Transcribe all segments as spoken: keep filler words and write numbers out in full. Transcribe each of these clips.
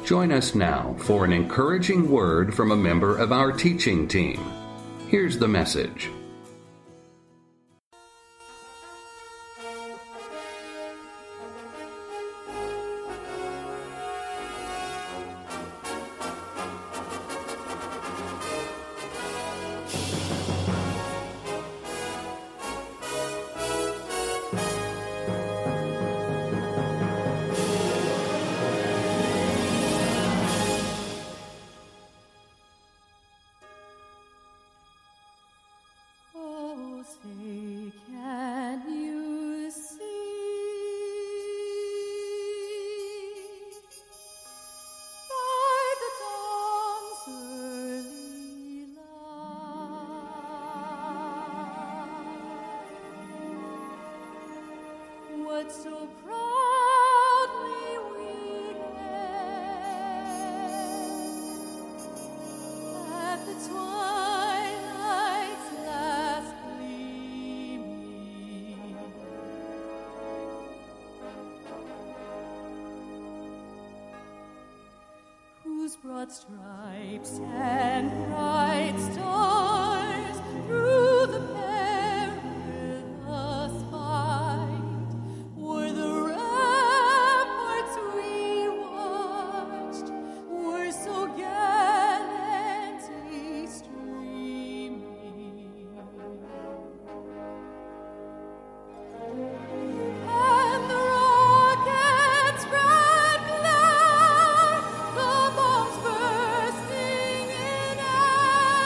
Join us now for an encouraging word from a member of our teaching team. Here's the message. Say, can you see by the dawn's early light what so proudly we hailed at the twilight's last whose broad stripes and bright stars through the perilous fight were the ramparts we watched, were so gallantly streaming. And the rockets' red glare, the bombs bursting in air,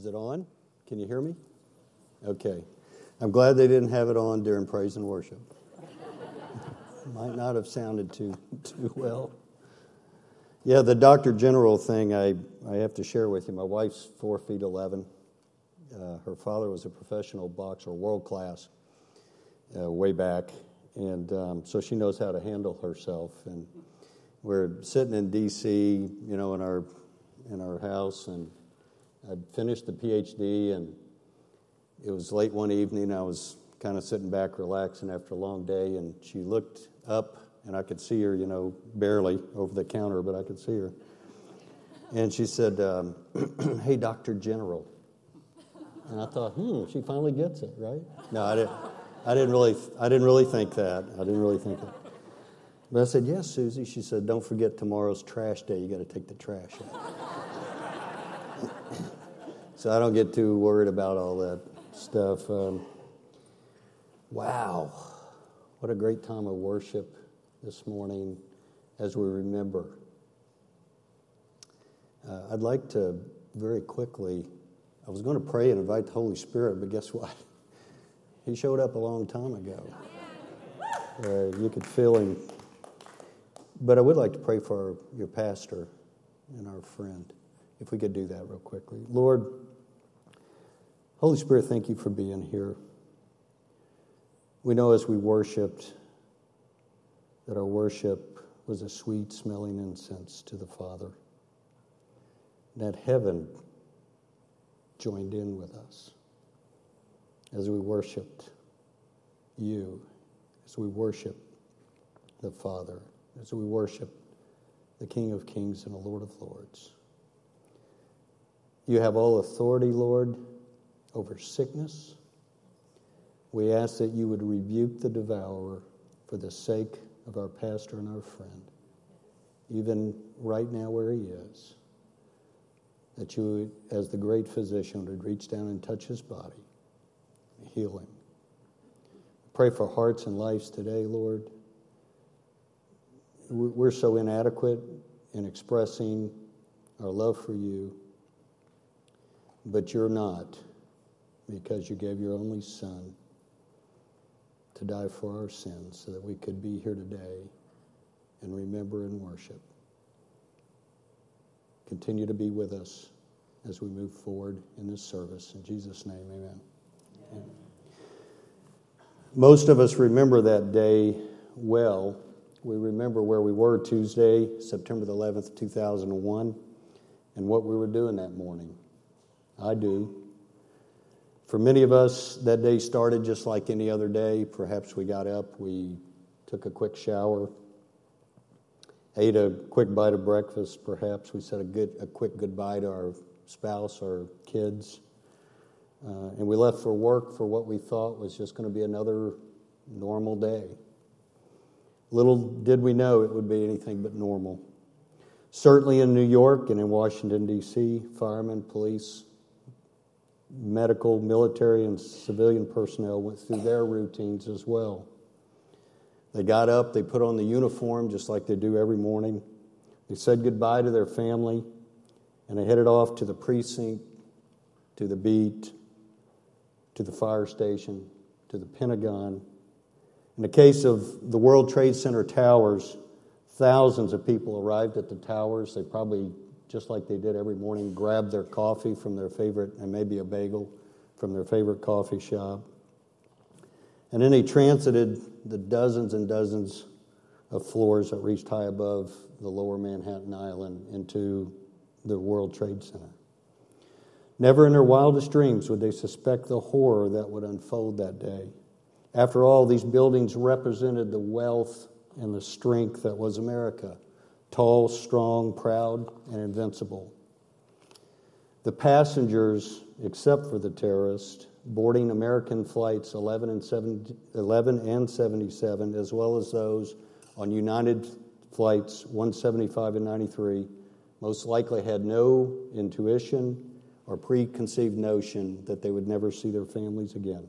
Is it on? Can you hear me? Okay. I'm glad they didn't have it on during praise and worship. Might not have sounded too too well. Yeah, the Doctor General thing I, I have to share with you. My wife's four feet eleven. Uh, her father was a professional boxer, world class, uh, way back, and um, so she knows how to handle herself. And we're sitting in D C, you know, in our in our house, and I'd finished the P H D, and it was late one evening. I was kind of sitting back, relaxing after a long day, and she looked up, and I could see her, you know, barely over the counter, but I could see her. And she said, um, "Hey, Doctor General." And I thought, hmm, she finally gets it, right? No, I didn't. I didn't really. I didn't really think that. I didn't really think that. But I said, "Yes, Susie." She said, "Don't forget tomorrow's trash day. You got to take the trash out." So I don't get too worried about all that stuff. Um, wow, what a great time of worship this morning as we remember. Uh, I'd like to very quickly. I was going to pray and invite the Holy Spirit, but guess what? He showed up a long time ago. Uh, you could feel him. But I would like to pray for our, your pastor and our friend, if we could do that real quickly. Lord, Holy Spirit, thank you for being here. We know as we worshiped that our worship was a sweet-smelling incense to the Father, that heaven joined in with us as we worshiped you, as we worshiped the Father, as we worshiped the King of Kings and the Lord of Lords. You have all authority, Lord, over sickness. We ask that you would rebuke the devourer for the sake of our pastor and our friend, even right now where he is. That you, as the great physician, would reach down and touch his body, heal him. Pray for hearts and lives today, Lord. We're so inadequate in expressing our love for you, but you're not, because you gave your only Son to die for our sins so that we could be here today and remember and worship. Continue to be with us as we move forward in this service. In Jesus' name, amen. Amen. Most of us remember that day well. We remember where we were Tuesday, September the eleventh, two thousand one, and what we were doing that morning. I do. For many of us, that day started just like any other day. Perhaps we got up, we took a quick shower, ate a quick bite of breakfast, perhaps. We said a good, a quick goodbye to our spouse, our kids. Uh, and we left for work for what we thought was just going to be another normal day. Little did we know it would be anything but normal. Certainly in New York and in Washington, D C, firemen, police, medical, military, and civilian personnel went through their routines as well. They got up, they put on the uniform just like they do every morning. They said goodbye to their family, and they headed off to the precinct, to the beat, to the fire station, to the Pentagon. In the case of the World Trade Center towers, thousands of people arrived at the towers. They probably, just like they did every morning, grabbed their coffee from their favorite, and maybe a bagel from their favorite coffee shop. And then they transited the dozens and dozens of floors that reached high above the lower Manhattan Island into the World Trade Center. Never in their wildest dreams would they suspect the horror that would unfold that day. After all, these buildings represented the wealth and the strength that was America. Tall, strong, proud, and invincible. The passengers, except for the terrorists, boarding American flights eleven and seventy-seven, as well as those on United flights one seventy-five and ninety-three, most likely had no intuition or preconceived notion that they would never see their families again.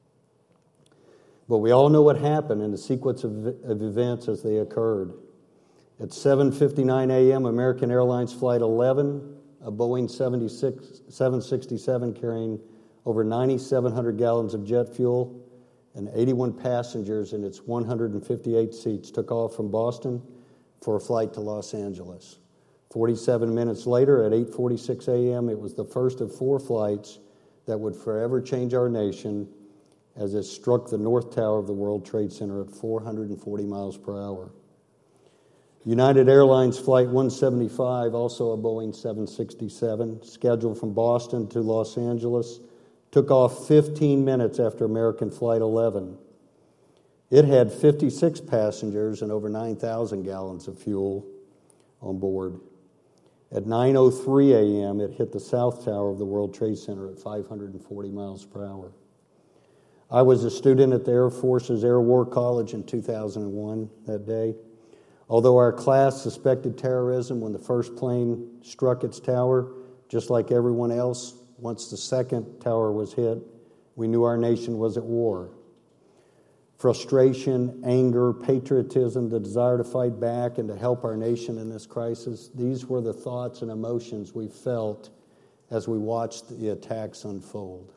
But we all know what happened in the sequence of, of events as they occurred. At seven fifty-nine a.m., American Airlines Flight eleven a Boeing seven sixty-seven carrying over nine thousand seven hundred gallons of jet fuel and eighty-one passengers in its one hundred fifty-eight seats, took off from Boston for a flight to Los Angeles. forty-seven minutes later, at eight forty-six a.m., it was the first of four flights that would forever change our nation as it struck the North Tower of the World Trade Center at four hundred forty miles per hour. United Airlines Flight one seventy-five, also a Boeing seven sixty-seven, scheduled from Boston to Los Angeles, took off fifteen minutes after American Flight eleven. It had fifty-six passengers and over nine thousand gallons of fuel on board. At nine oh three a.m., it hit the South Tower of the World Trade Center at five hundred forty miles per hour. I was a student at the Air Force's Air War College in two thousand one that day. Although our class suspected terrorism when the first plane struck its tower, just like everyone else, once the second tower was hit, we knew our nation was at war. Frustration, anger, patriotism, the desire to fight back and to help our nation in this crisis, these were the thoughts and emotions we felt as we watched the attacks unfold.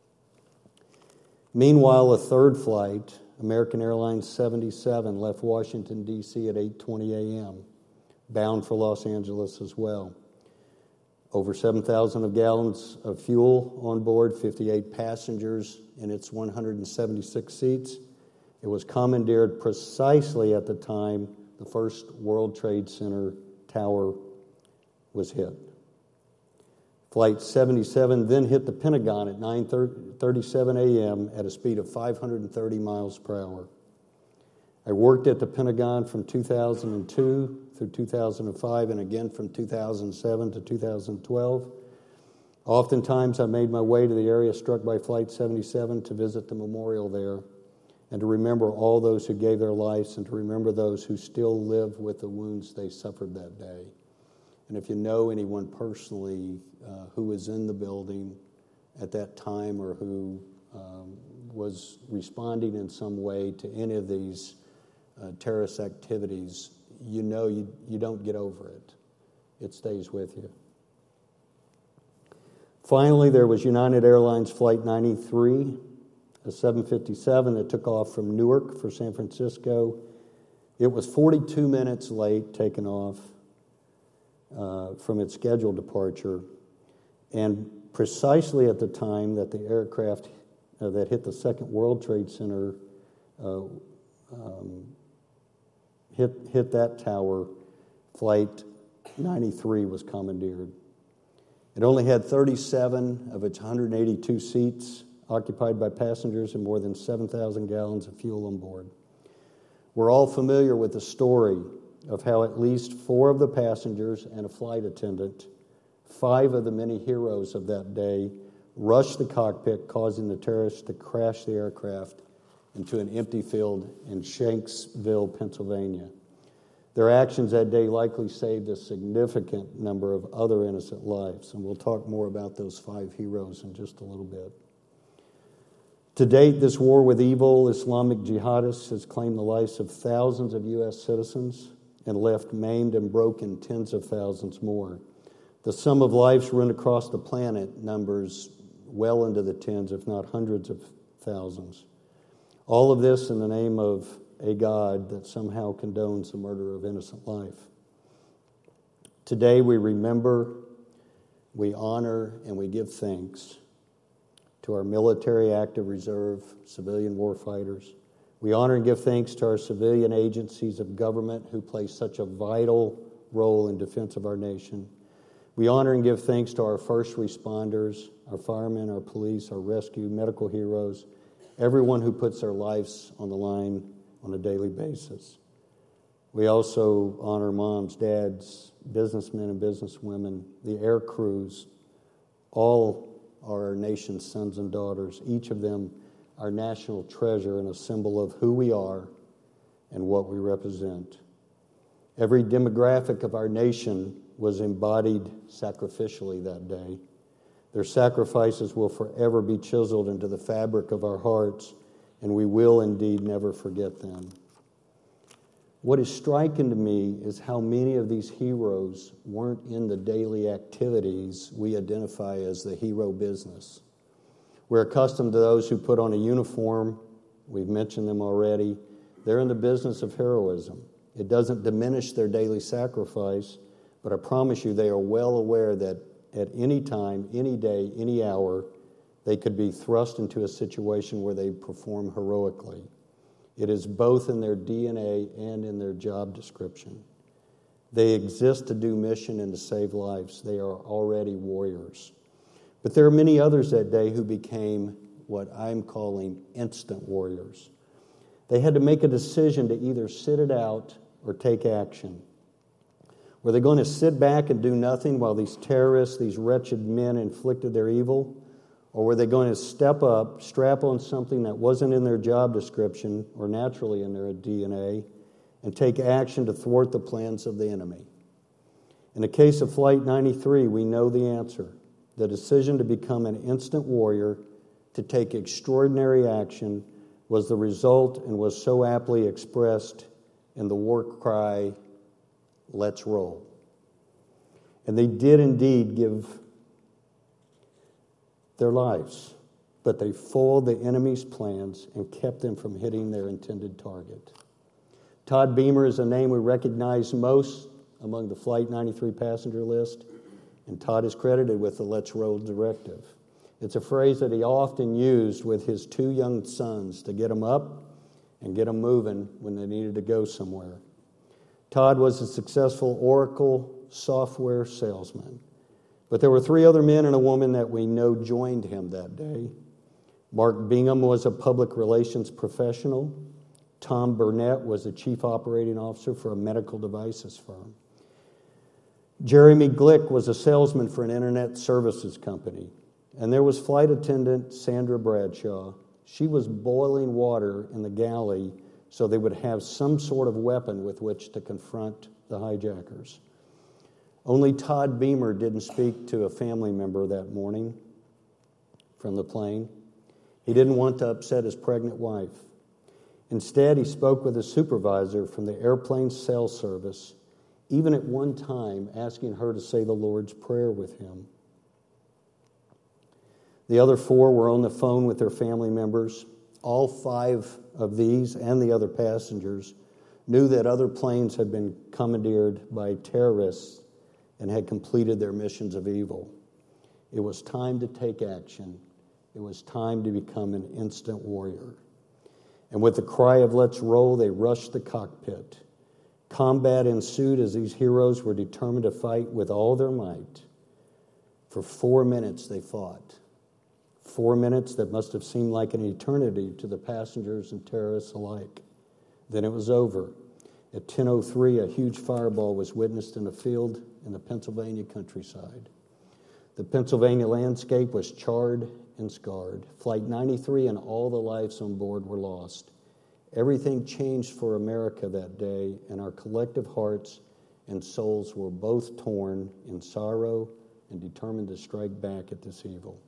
Meanwhile, a third flight, American Airlines seventy-seven, left Washington, D C at eight twenty a.m., bound for Los Angeles as well. Over seven thousand of gallons of fuel on board, fifty-eight passengers in its one hundred seventy-six seats. It was commandeered precisely at the time the first World Trade Center tower was hit. Flight seventy-seven then hit the Pentagon at nine thirty-seven a.m. at a speed of five hundred thirty miles per hour. I worked at the Pentagon from two thousand two through two thousand five and again from two thousand seven to two thousand twelve. Oftentimes I made my way to the area struck by Flight seventy-seven to visit the memorial there and to remember all those who gave their lives and to remember those who still live with the wounds they suffered that day. And if you know anyone personally uh, who was in the building at that time or who um, was responding in some way to any of these uh, terrorist activities, you know you, you don't get over it. It stays with you. Finally, there was United Airlines Flight ninety-three, a seven fifty-seven that took off from Newark for San Francisco. It was forty-two minutes late taking off uh, from its scheduled departure, and precisely at the time that the aircraft uh, that hit the second World Trade Center uh, um, hit hit that tower, Flight ninety-three was commandeered. It only had thirty-seven of its one hundred eighty-two seats occupied by passengers and more than seven thousand gallons of fuel on board. We're all familiar with the story of how at least four of the passengers and a flight attendant, five of the many heroes of that day, rushed the cockpit, causing the terrorists to crash the aircraft into an empty field in Shanksville, Pennsylvania. Their actions that day likely saved a significant number of other innocent lives, and we'll talk more about those five heroes in just a little bit. To date, this war with evil Islamic jihadists has claimed the lives of thousands of U S citizens and left maimed and broken tens of thousands more. The sum of lives run across the planet numbers well into the tens, if not hundreds of thousands. All of this in the name of a God that somehow condones the murder of innocent life. Today we remember, we honor, and we give thanks to our military, active reserve, civilian warfighters. We honor and give thanks to our civilian agencies of government who play such a vital role in defense of our nation. We honor and give thanks to our first responders, our firemen, our police, our rescue, medical heroes, everyone who puts their lives on the line on a daily basis. We also honor moms, dads, businessmen and businesswomen, the air crews, all are our nation's sons and daughters, each of them our national treasure and a symbol of who we are and what we represent. Every demographic of our nation was embodied sacrificially that day. Their sacrifices will forever be chiseled into the fabric of our hearts, and we will indeed never forget them. What is striking to me is how many of these heroes weren't in the daily activities we identify as the hero business. We're accustomed to those who put on a uniform. We've mentioned them already. They're in the business of heroism. It doesn't diminish their daily sacrifice, but I promise you they are well aware that at any time, any day, any hour, they could be thrust into a situation where they perform heroically. It is both in their D N A and in their job description. They exist to do mission and to save lives. They are already warriors. But there are many others that day who became what I'm calling instant warriors. They had to make a decision to either sit it out or take action. Were they going to sit back and do nothing while these terrorists, these wretched men inflicted their evil? Or were they going to step up, strap on something that wasn't in their job description or naturally in their D N A, and take action to thwart the plans of the enemy? In the case of Flight ninety-three, we know the answer. The decision to become an instant warrior, to take extraordinary action, was the result and was so aptly expressed in the war cry, "Let's roll." And they did indeed give their lives, but they foiled the enemy's plans and kept them from hitting their intended target. Todd Beamer is a name we recognize most among the Flight ninety-three passenger list, and Todd is credited with the "Let's Roll" directive. It's a phrase that he often used with his two young sons to get them up and get them moving when they needed to go somewhere. Todd was a successful Oracle software salesman. But there were three other men and a woman that we know joined him that day. Mark Bingham was a public relations professional. Tom Burnett was the chief operating officer for a medical devices firm. Jeremy Glick was a salesman for an internet services company. And there was flight attendant Sandra Bradshaw. She was boiling water in the galley so they would have some sort of weapon with which to confront the hijackers. Only Todd Beamer didn't speak to a family member that morning from the plane. He didn't want to upset his pregnant wife. Instead, he spoke with a supervisor from the airplane sales service, even at one time asking her to say the Lord's Prayer with him. The other four were on the phone with their family members. All five of these and the other passengers knew that other planes had been commandeered by terrorists and had completed their missions of evil. It was time to take action. It was time to become an instant warrior. And with the cry of "Let's roll," they rushed the cockpit. Combat ensued as these heroes were determined to fight with all their might. For four minutes they fought. Four minutes that must have seemed like an eternity to the passengers and terrorists alike. Then it was over. At ten oh three, a huge fireball was witnessed in a field in the Pennsylvania countryside. The Pennsylvania landscape was charred and scarred. Flight ninety-three and all the lives on board were lost. Everything changed for America that day, and our collective hearts and souls were both torn in sorrow and determined to strike back at this evil.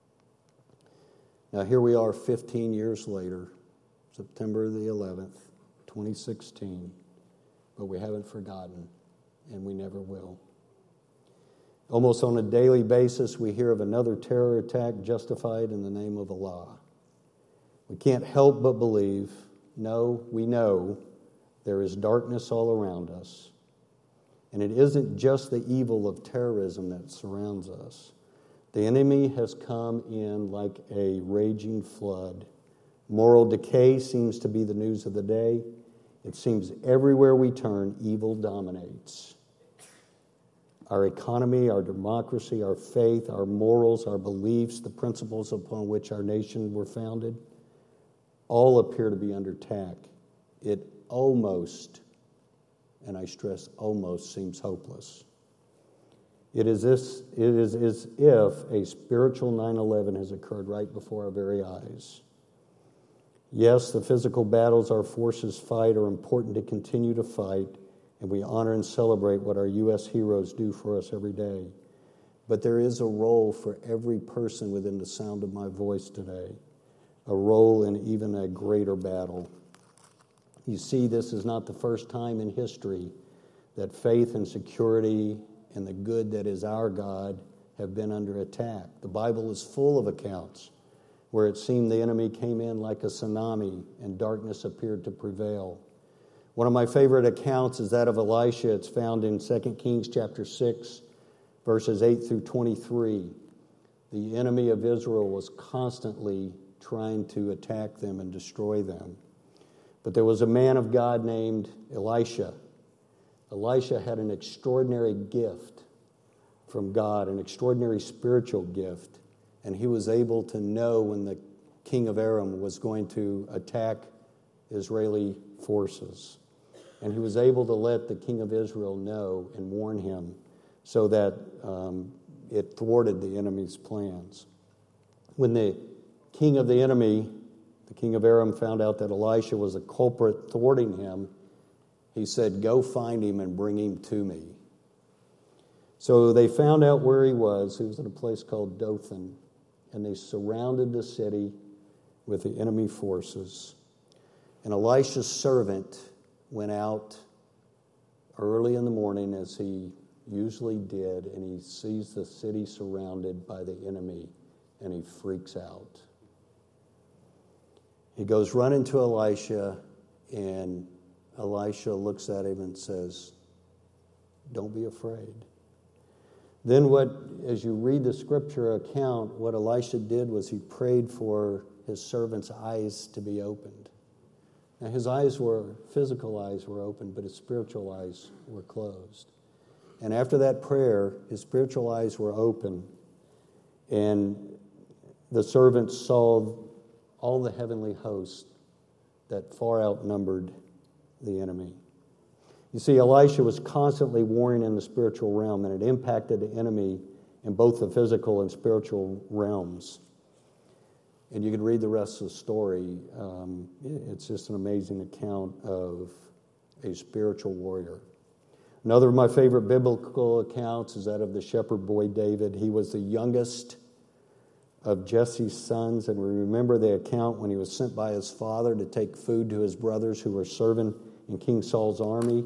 Now here we are fifteen years later, September the eleventh, twenty sixteen, but we haven't forgotten, and we never will. Almost on a daily basis, we hear of another terror attack justified in the name of Allah. We can't help but believe, no, we know, there is darkness all around us. And it isn't just the evil of terrorism that surrounds us. The enemy has come in like a raging flood. Moral decay seems to be the news of the day. It seems everywhere we turn, evil dominates. Our economy, our democracy, our faith, our morals, our beliefs, the principles upon which our nation were founded, all appear to be under attack. It almost, and I stress almost, seems hopeless. It is, this, it is as if a spiritual nine eleven has occurred right before our very eyes. Yes, the physical battles our forces fight are important to continue to fight, and we honor and celebrate what our U S heroes do for us every day. But there is a role for every person within the sound of my voice today, a role in even a greater battle. You see, this is not the first time in history that faith and security and the good that is our God have been under attack. The Bible is full of accounts where it seemed the enemy came in like a tsunami and darkness appeared to prevail. One of my favorite accounts is that of Elisha. It's found in Second Kings chapter six, verses eight through twenty-three. The enemy of Israel was constantly trying to attack them and destroy them. But there was a man of God named Elisha. Elisha had an extraordinary gift from God, an extraordinary spiritual gift, and he was able to know when the king of Aram was going to attack Israeli forces. And he was able to let the king of Israel know and warn him so that um, it thwarted the enemy's plans. When the king of the enemy, the king of Aram, found out that Elisha was a culprit thwarting him, he said, "Go find him and bring him to me." So they found out where he was. He was at a place called Dothan, and they surrounded the city with the enemy forces. And Elisha's servant went out early in the morning, as he usually did, and he sees the city surrounded by the enemy, and he freaks out. He goes running to Elisha, and Elisha looks at him and says, "Don't be afraid." Then what, as you read the scripture account, what Elisha did was he prayed for his servant's eyes to be opened. Now his eyes were, physical eyes were open, but his spiritual eyes were closed. And after that prayer, his spiritual eyes were open, and the servant saw all the heavenly hosts that far outnumbered the enemy. You see, Elisha was constantly warring in the spiritual realm, and it impacted the enemy in both the physical and spiritual realms. And you can read the rest of the story. Um, it's just an amazing account of a spiritual warrior. Another of my favorite biblical accounts is that of the shepherd boy David. He was the youngest of Jesse's sons, and we remember the account when he was sent by his father to take food to his brothers who were serving in King Saul's army.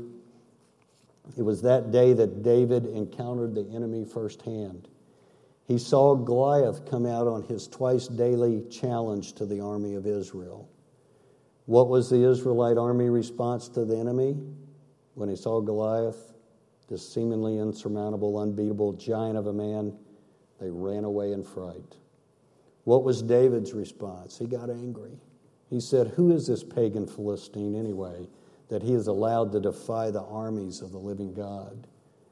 It was that day that David encountered the enemy firsthand. He saw Goliath come out on his twice daily challenge to the army of Israel. What was the Israelite army response to the enemy? When he saw Goliath, this seemingly insurmountable, unbeatable giant of a man, they ran away in fright. What was David's response? He got angry. He said, "Who is this pagan Philistine anyway, that he is allowed to defy the armies of the living God?"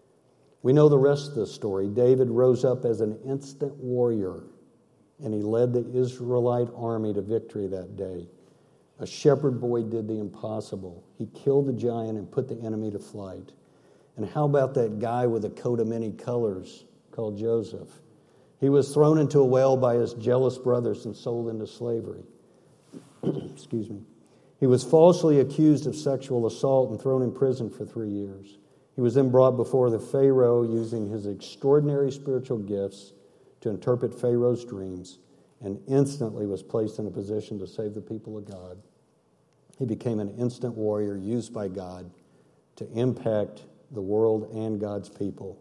We know the rest of the story. David rose up as an instant warrior, and he led the Israelite army to victory that day. A shepherd boy did the impossible. He killed the giant and put the enemy to flight. And how about that guy with a coat of many colors called Joseph? He was thrown into a well by his jealous brothers and sold into slavery. Excuse me. He was falsely accused of sexual assault and thrown in prison for three years. He was then brought before the Pharaoh using his extraordinary spiritual gifts to interpret Pharaoh's dreams, and instantly was placed in a position to save the people of God. He became an instant warrior used by God to impact the world and God's people.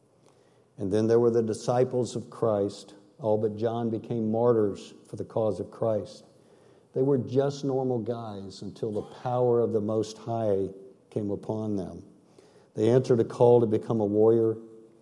And then there were the disciples of Christ. All but John became martyrs for the cause of Christ. They were just normal guys until the power of the Most High came upon them. They answered a call to become a warrior.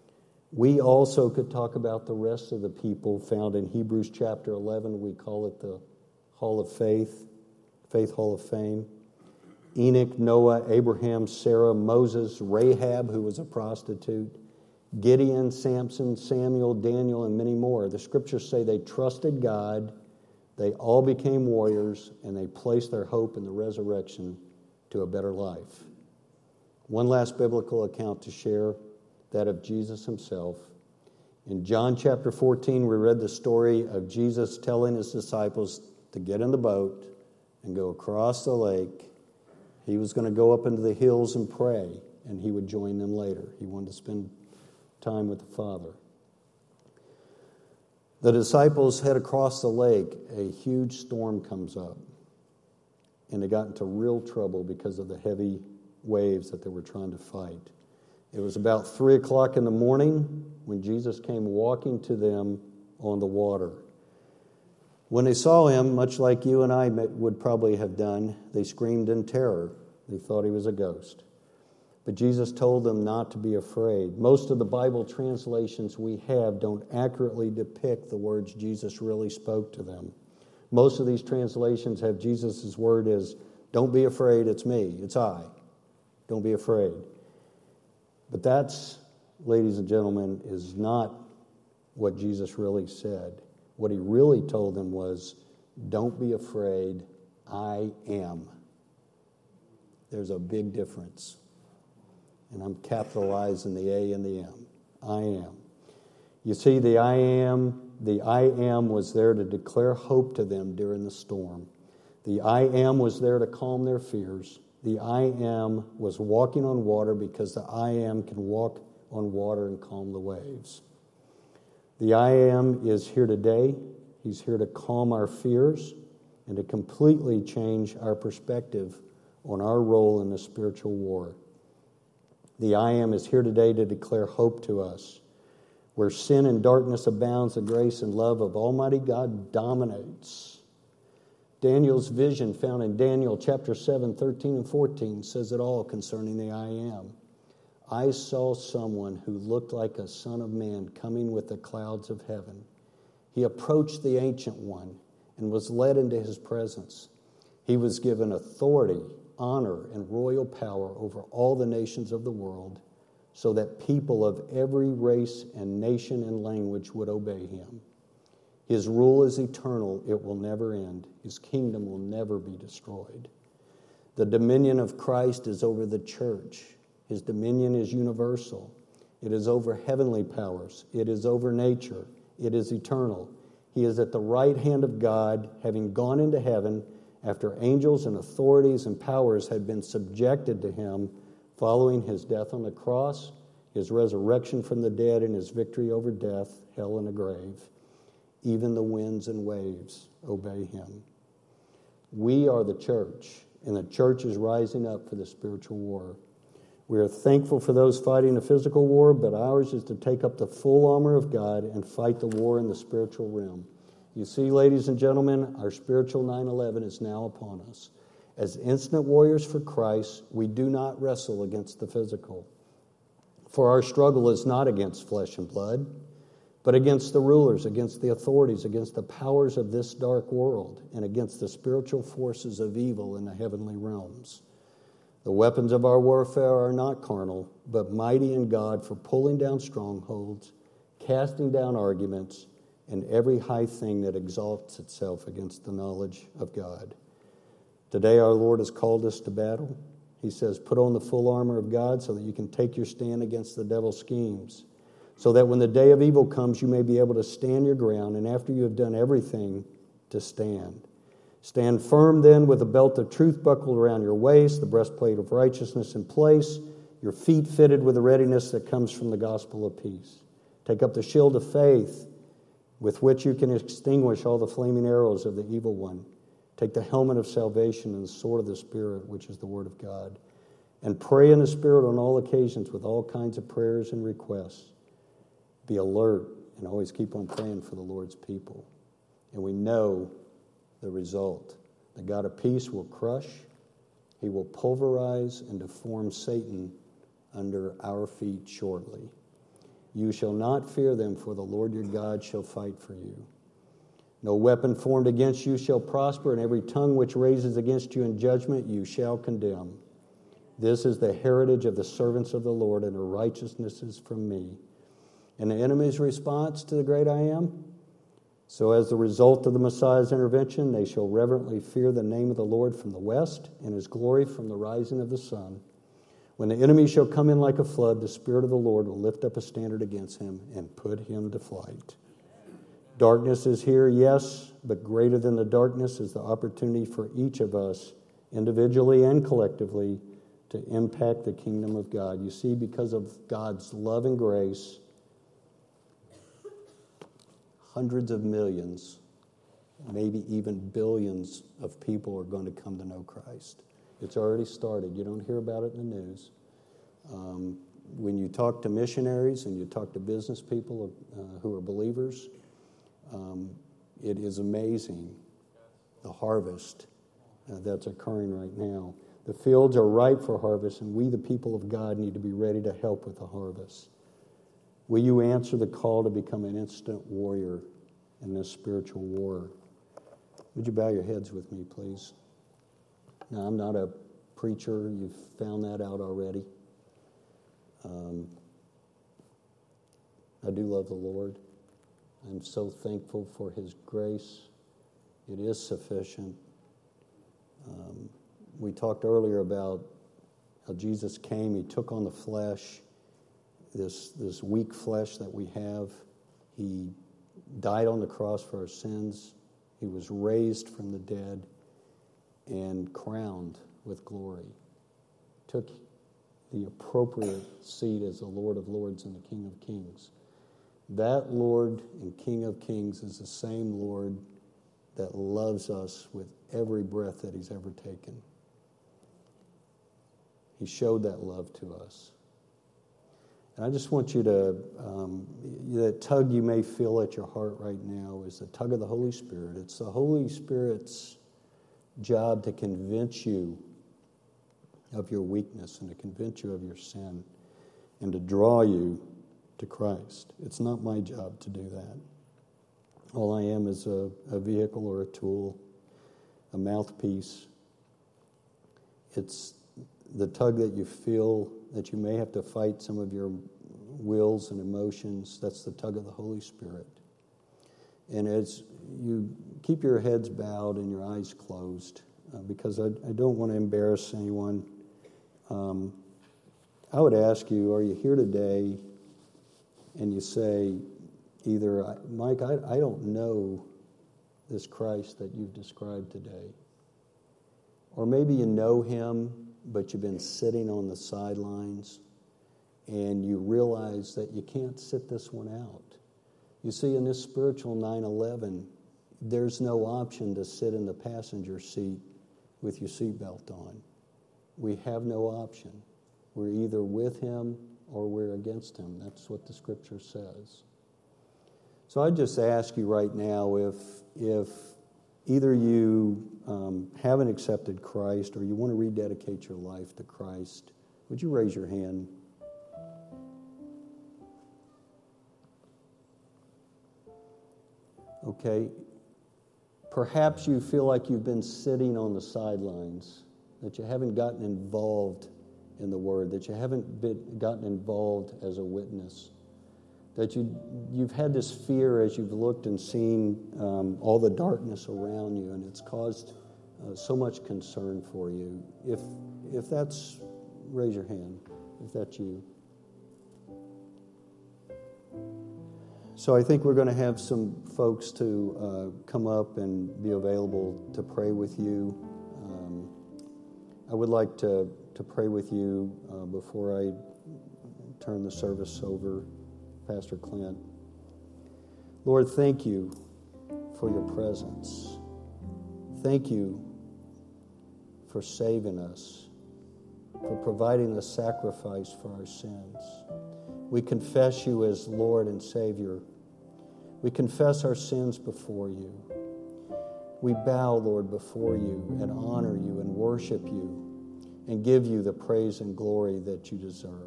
We also could talk about the rest of the people found in Hebrews chapter eleven. We call it the Hall of Faith, Faith Hall of Fame. Enoch, Noah, Abraham, Sarah, Moses, Rahab, who was a prostitute, Gideon, Samson, Samuel, Daniel, and many more. The scriptures say they trusted God, they all became warriors, and they placed their hope in the resurrection to a better life. One last biblical account to share, that of Jesus himself. In John chapter fourteen, we read the story of Jesus telling his disciples to get in the boat and go across the lake. He was going to go up into the hills and pray, and he would join them later. He wanted to spend time with the Father. The disciples head across the lake. A huge storm comes up. and they got into real trouble because of the heavy waves that they were trying to fight. It was about three o'clock in the morning when Jesus came walking to them on the water. When they saw him, much like you and I would probably have done, they screamed in terror. They thought he was a ghost. But Jesus told them not to be afraid. Most of the Bible translations we have don't accurately depict the words Jesus really spoke to them. Most of these translations have Jesus' word as, don't be afraid, it's me, it's I. Don't be afraid. But that's, ladies and gentlemen, is not what Jesus really said. What he really told them was, don't be afraid, I am. There's a big difference. And I'm capitalizing the A and the M. I am. You see, the I am, the I am was there to declare hope to them during the storm. The I am was there to calm their fears. The I am was walking on water because the I am can walk on water and calm the waves. The I am is here today. He's here to calm our fears and to completely change our perspective on our role in the spiritual war. The I am is here today to declare hope to us. Where sin and darkness abounds, the grace and love of Almighty God dominates. Daniel's vision found in Daniel chapter seven, thirteen and fourteen says it all concerning the I am. I saw someone who looked like a son of man coming with the clouds of heaven. He approached the Ancient One and was led into his presence. He was given authority, honor, and royal power over all the nations of the world, so that people of every race and nation and language would obey him. His rule is eternal. It will never end. His kingdom will never be destroyed. The dominion of Christ is over the church. His dominion is universal. It is over heavenly powers. It is over nature. It is eternal. He is at the right hand of God, having gone into heaven after angels and authorities and powers had been subjected to him following his death on the cross, his resurrection from the dead, and his victory over death, hell, and the grave. Even the winds and waves obey him. We are the church, and the church is rising up for the spiritual war. We are thankful for those fighting the physical war, but ours is to take up the full armor of God and fight the war in the spiritual realm. You see, ladies and gentlemen, our spiritual nine eleven is now upon us. As instant warriors for Christ, we do not wrestle against the physical. For our struggle is not against flesh and blood, but against the rulers, against the authorities, against the powers of this dark world, and against the spiritual forces of evil in the heavenly realms. The weapons of our warfare are not carnal, but mighty in God for pulling down strongholds, casting down arguments, and every high thing that exalts itself against the knowledge of God. Today our Lord has called us to battle. He says, put on the full armor of God so that you can take your stand against the devil's schemes, so that when the day of evil comes, you may be able to stand your ground, and after you have done everything, to stand. Stand firm then with the belt of truth buckled around your waist, the breastplate of righteousness in place, your feet fitted with the readiness that comes from the gospel of peace. Take up the shield of faith, with which you can extinguish all the flaming arrows of the evil one. Take the helmet of salvation and the sword of the Spirit, which is the word of God. And pray in the Spirit on all occasions with all kinds of prayers and requests. Be alert and always keep on praying for the Lord's people. And we know the result. The God of peace will crush, he will pulverize and deform Satan under our feet shortly. You shall not fear them, for the Lord your God shall fight for you. No weapon formed against you shall prosper, and every tongue which raises against you in judgment you shall condemn. This is the heritage of the servants of the Lord, and their righteousness is from me. And the enemy's response to the great I am? So as the result of the Messiah's intervention, they shall reverently fear the name of the Lord from the west, and his glory from the rising of the sun. When the enemy shall come in like a flood, the Spirit of the Lord will lift up a standard against him and put him to flight. Darkness is here, yes, but greater than the darkness is the opportunity for each of us, individually and collectively, to impact the kingdom of God. You see, because of God's love and grace, hundreds of millions maybe even billions of people are going to come to know Christ. It's already started. You don't hear about it in the news. Um, when you talk to missionaries and you talk to business people uh, who are believers, um, it is amazing the harvest uh, that's occurring right now. The fields are ripe for harvest, and we, the people of God, need to be ready to help with the harvest. Will you answer the call to become an instant warrior in this spiritual war? Would you bow your heads with me, please? Now, I'm not a preacher. You've found that out already. Um, I do love the Lord. I'm so thankful for His grace. It is sufficient. Um, we talked earlier about how Jesus came. He took on the flesh, this, this weak flesh that we have. He died on the cross for our sins. He was raised from the dead and crowned with glory. Took the appropriate seat as the Lord of Lords and the King of Kings. That Lord and King of Kings is the same Lord that loves us with every breath that He's ever taken. He showed that love to us. And I just want you to, um, that tug you may feel at your heart right now is the tug of the Holy Spirit. It's the Holy Spirit's job to convince you of your weakness and to convince you of your sin and to draw you to Christ. It's not my job to do that. All I am is a, a vehicle or a tool, a mouthpiece. It's the tug that you feel that you may have to fight some of your wills and emotions. That's the tug of the Holy Spirit. And as you keep your heads bowed and your eyes closed, uh, because I, I don't want to embarrass anyone, um, I would ask you, are you here today and you say, either, Mike, I, I don't know this Christ that you've described today. Or maybe you know Him, but you've been sitting on the sidelines and you realize that you can't sit this one out. You see, in this spiritual nine eleven, there's no option to sit in the passenger seat with your seatbelt on. We have no option. We're either with Him or we're against Him. That's what the Scripture says. So I just ask you right now, if if either you um, haven't accepted Christ or you want to rededicate your life to Christ, would you raise your hand? Okay. Perhaps you feel like you've been sitting on the sidelines, that you haven't gotten involved in the Word, that you haven't been, gotten involved as a witness, that you, you've had this fear as you've looked and seen um, all the darkness around you, and it's caused uh, so much concern for you. If, if that's, raise your hand, if that's you. So I think we're going to have some folks to uh, come up and be available to pray with you. Um, I would like to, to pray with you uh, before I turn the service over. Pastor Clint. Lord, thank you for your presence. Thank you for saving us, for providing the sacrifice for our sins. We confess you as Lord and Savior. We confess our sins before you. We bow, Lord, before you and honor you and worship you and give you the praise and glory that you deserve.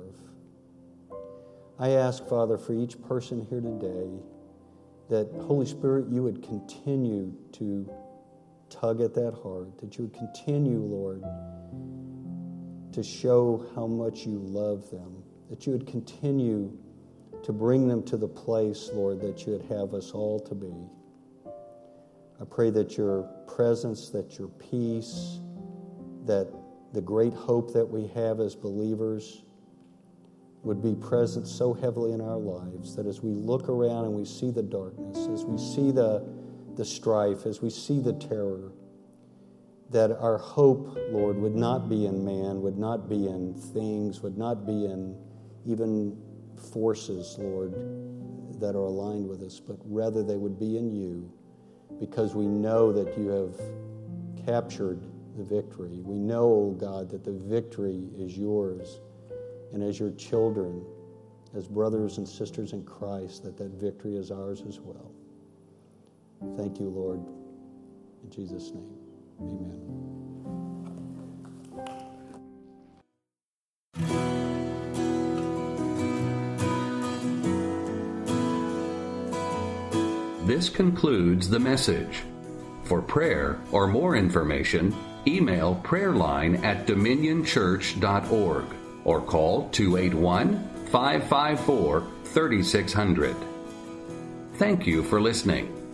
I ask, Father, for each person here today that, Holy Spirit, you would continue to tug at that heart, that you would continue, Lord, to show how much you love them, that you would continue to bring them to the place, Lord, that you would have us all to be. I pray that your presence, that your peace, that the great hope that we have as believers would be present so heavily in our lives that as we look around and we see the darkness, as we see the, the strife, as we see the terror, that our hope, Lord, would not be in man, would not be in things, would not be in even forces, Lord, that are aligned with us, but rather they would be in you, because we know that you have captured the victory. We know, O God, that the victory is yours. And as your children, as brothers and sisters in Christ, that that victory is ours as well. Thank you, Lord. In Jesus' name, amen. This concludes the message. For prayer or more information, email prayerline at dominion church dot org or call two eight one, five five four, three six zero zero. Thank you for listening.